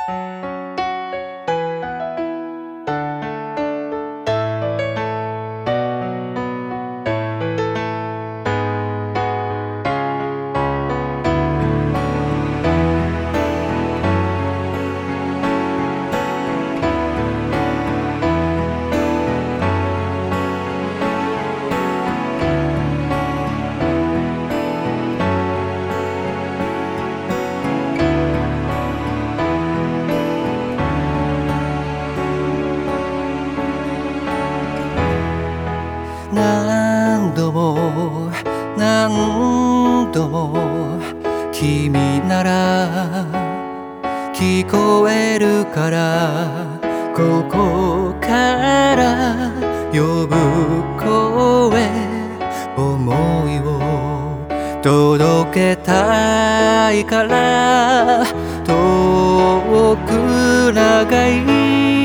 何度も何度も君なら聞こえるからここから呼ぶ声思いを届けたいから遠く長い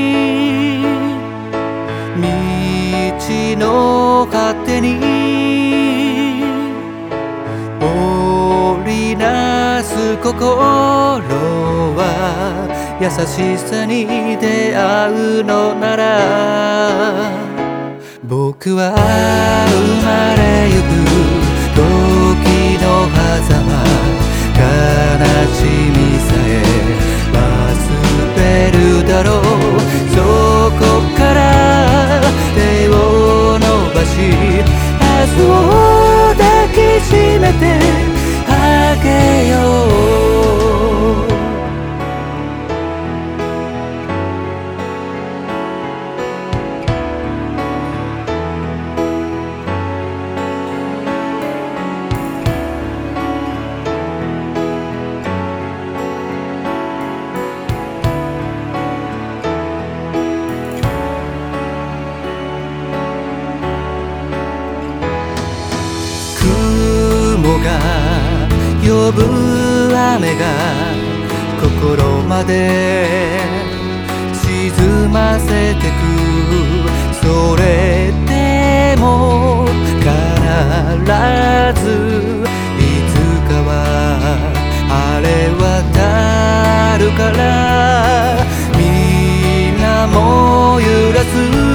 道の果てに織りなす心は優しさに出会うのなら僕は生まれゆく時の狭間悲しみさえ忘れるだろうそこから手を伸ばし明日を抱きしめてあげよう雲が呼ぶ雨が心まで沈ませてくそれでも必ずいつかは晴れ渡るから皆も揺らす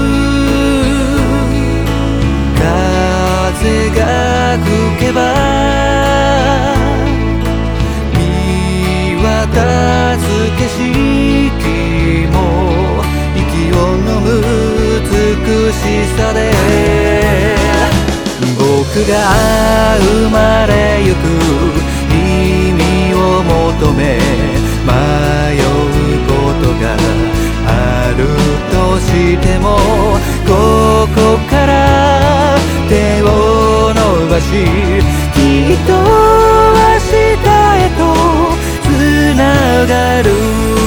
風が吹けば見渡す景色も息を飲む美しさで僕が生まれゆく意味を求め迷うことがあるとしてもここから手を伸ばしきっと明日へとつながる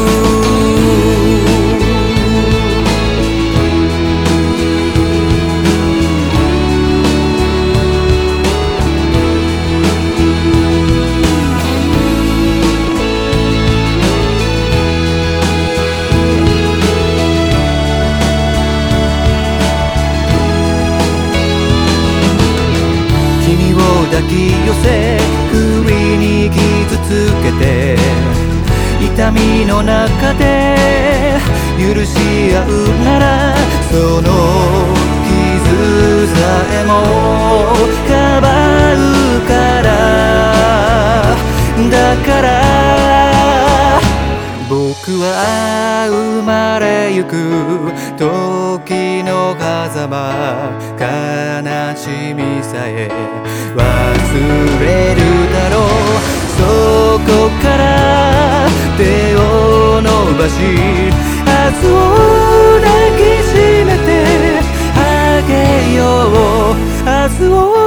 抱き寄せ首に傷つけて痛みの中で許し合うならその傷さえもかばうからだから僕は生まれゆく時の狭間悲しみさえ忘れるだろうそこから手を伸ばし明日を抱きしめてあげよう明日を